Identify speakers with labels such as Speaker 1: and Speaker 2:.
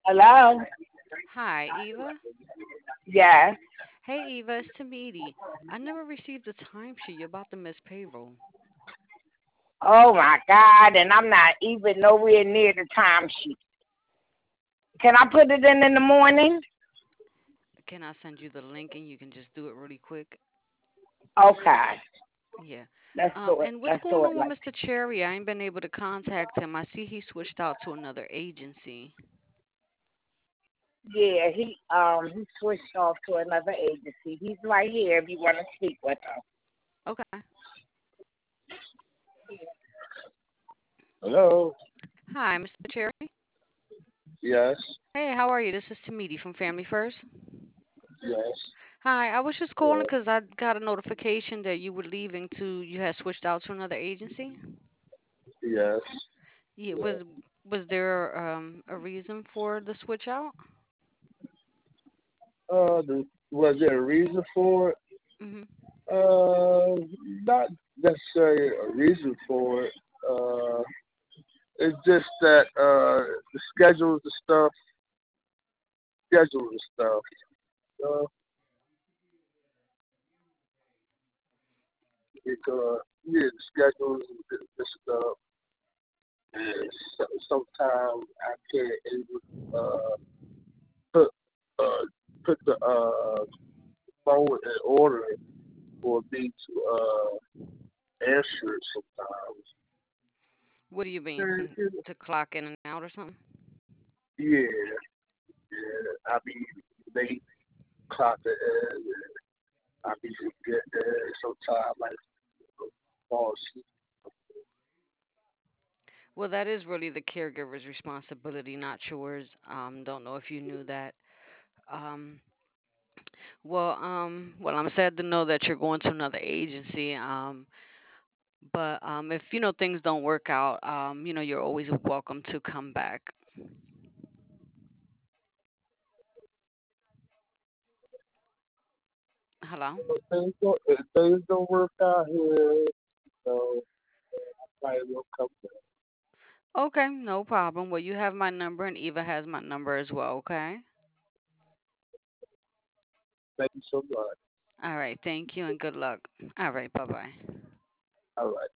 Speaker 1: Hello?
Speaker 2: Hi, Eva.
Speaker 1: Yes.
Speaker 2: Hey, Eva, it's Tamidi. I never received a timesheet. You're about to miss payroll.
Speaker 1: Oh my God, and I'm not even nowhere near the timesheet. Can I put it in the morning?
Speaker 2: Can I send you the link and you can just do it really quick?
Speaker 1: Okay.
Speaker 2: Yeah.
Speaker 1: Let's do it.
Speaker 2: And what's
Speaker 1: Let's do
Speaker 2: going
Speaker 1: it
Speaker 2: on with
Speaker 1: like
Speaker 2: Mr. Cherry? I ain't been able to contact him. I see he switched out to another agency.
Speaker 1: yeah, he switched off to another agency. He's right here if you want to speak with him.
Speaker 2: Okay.
Speaker 3: Hello.
Speaker 2: Hi, Mr. Cherry.
Speaker 3: Yes.
Speaker 2: Hey, how are you? This is Tamidi from Family First.
Speaker 3: Yes.
Speaker 2: Hi, I was just calling
Speaker 3: Yes.
Speaker 2: because I got a notification that you were leaving you had switched out to another agency.
Speaker 3: Yes.
Speaker 2: Yeah,
Speaker 3: Yes.
Speaker 2: was there a reason for the switch out?
Speaker 3: Was there a reason for it?
Speaker 2: Hmm.
Speaker 3: Not necessarily a reason for it. Uh, it's just that the schedules and stuff. Uh, yeah, the schedules and the stuff. And sometimes I can't able put uh put the phone in order for me to answer it sometimes.
Speaker 2: What do you mean?
Speaker 3: And,
Speaker 2: To clock in and out or something?
Speaker 3: yeah, yeah. I be late clocking in, and I be forgetting sometimes like fall asleep.
Speaker 2: Well, that is really the caregiver's responsibility, not yours. Don't know if you knew that. Um, well, I'm sad to know that you're going to another agency. But if things don't work out, you're always welcome to come back. Hello.
Speaker 3: If things don't work out here, so I probably will come back.
Speaker 2: Okay, no problem. Well, you have my number, and Eva has my number as well. Okay.
Speaker 3: Thank you so much.
Speaker 2: All right. Thank you, and good luck. All right. Bye bye.
Speaker 3: All right.